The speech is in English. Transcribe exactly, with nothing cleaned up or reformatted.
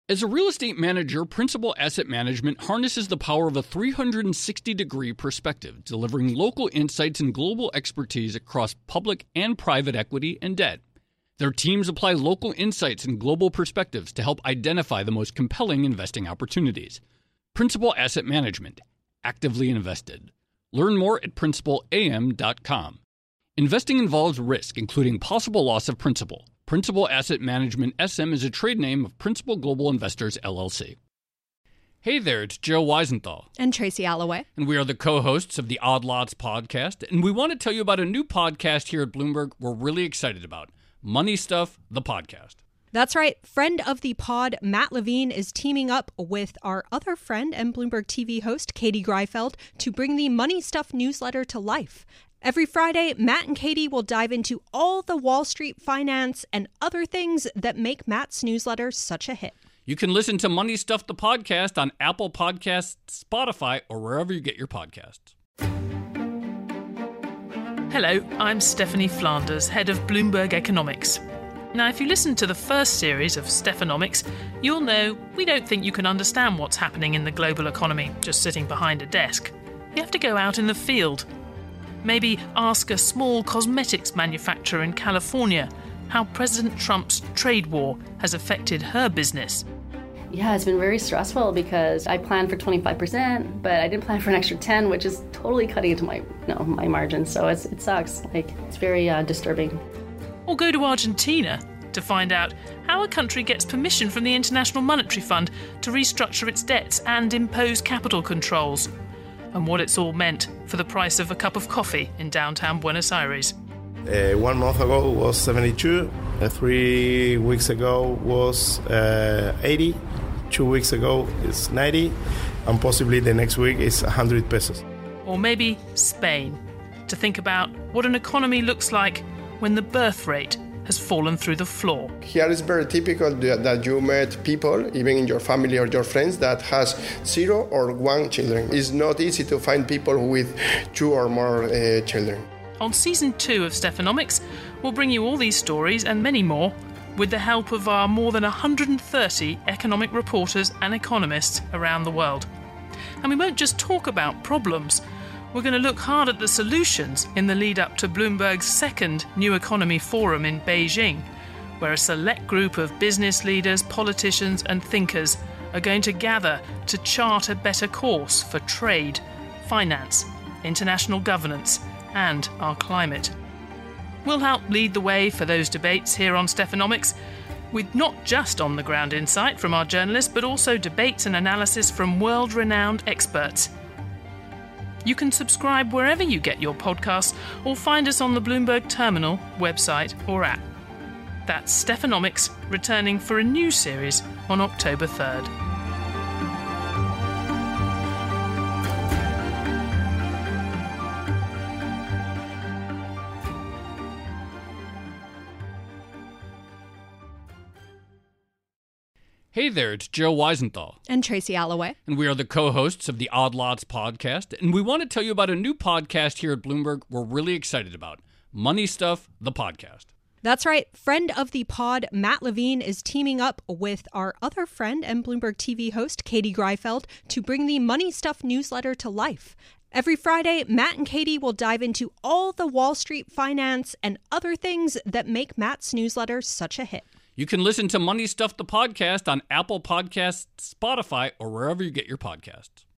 As a real estate manager, Principal Asset Management harnesses the power of a three hundred sixty degree perspective, delivering local insights and global expertise across public and private equity and debt. Their teams apply local insights and global perspectives to help identify the most compelling investing opportunities. Principal Asset Management. Actively invested. Learn more at principal a m dot com. Investing involves risk, including possible loss of principal. Principal Asset Management S M is a trade name of Principal Global Investors, L L C. Hey there, it's Joe Weisenthal. And Tracy Alloway. And we are the co-hosts of the Odd Lots podcast. And we want to tell you about a new podcast here at Bloomberg we're really excited about. Money Stuff, the podcast. That's right. Friend of the pod, Matt Levine, is teaming up with our other friend and Bloomberg T V host, Katie Greifeld, to bring the Money Stuff newsletter to life. Every Friday, Matt and Katie will dive into all the Wall Street finance and other things that make Matt's newsletter such a hit. You can listen to Money Stuff, the podcast on Apple Podcasts, Spotify, or wherever you get your podcasts. Hello, I'm Stephanie Flanders, head of Bloomberg Economics. Now, if you listen to the first series of Stephanomics, you'll know we don't think you can understand what's happening in the global economy just sitting behind a desk. You have to go out in the field. Maybe ask a small cosmetics manufacturer in California how President Trump's trade war has affected her business. Yeah, it's been very stressful because I planned for twenty-five percent, but I didn't plan for an extra ten, which is totally cutting into my you know, my margin. So it's, it sucks. Like, it's very uh, disturbing. Or go to Argentina to find out how a country gets permission from the International Monetary Fund to restructure its debts and impose capital controls, and what it's all meant for the price of a cup of coffee in downtown Buenos Aires. Uh, one month ago was seventy-two, uh, three weeks ago was uh, eighty, two weeks ago is ninety, and possibly the next week is one hundred pesos. Or maybe Spain, to think about what an economy looks like when the birth rate has fallen through the floor. Here it's very typical that you met people, even in your family or your friends, that has zero or one children. It's not easy to find people with two or more uh, children. On season two of Stephanomics, we'll bring you all these stories and many more with the help of our more than one hundred thirty economic reporters and economists around the world. And we won't just talk about problems. We're going to look hard at the solutions in the lead up to Bloomberg's second New Economy Forum in Beijing, where a select group of business leaders, politicians and thinkers are going to gather to chart a better course for trade, finance, international governance and our climate. We'll help lead the way for those debates here on Stephanomics, with not just on-the-ground insight from our journalists, but also debates and analysis from world-renowned experts. You can subscribe wherever you get your podcasts or find us on the Bloomberg Terminal, website or app. That's Stephanomics, returning for a new series on October third. Hey there, it's Joe Weisenthal. And Tracy Alloway. And we are the co-hosts of the Odd Lots podcast. And we want to tell you about a new podcast here at Bloomberg we're really excited about. Money Stuff, the podcast. That's right. Friend of the pod, Matt Levine, is teaming up with our other friend and Bloomberg T V host, Katie Greifeld, to bring the Money Stuff newsletter to life. Every Friday, Matt and Katie will dive into all the Wall Street finance and other things that make Matt's newsletter such a hit. You can listen to Money Stuff, the podcast on Apple Podcasts, Spotify, or wherever you get your podcasts.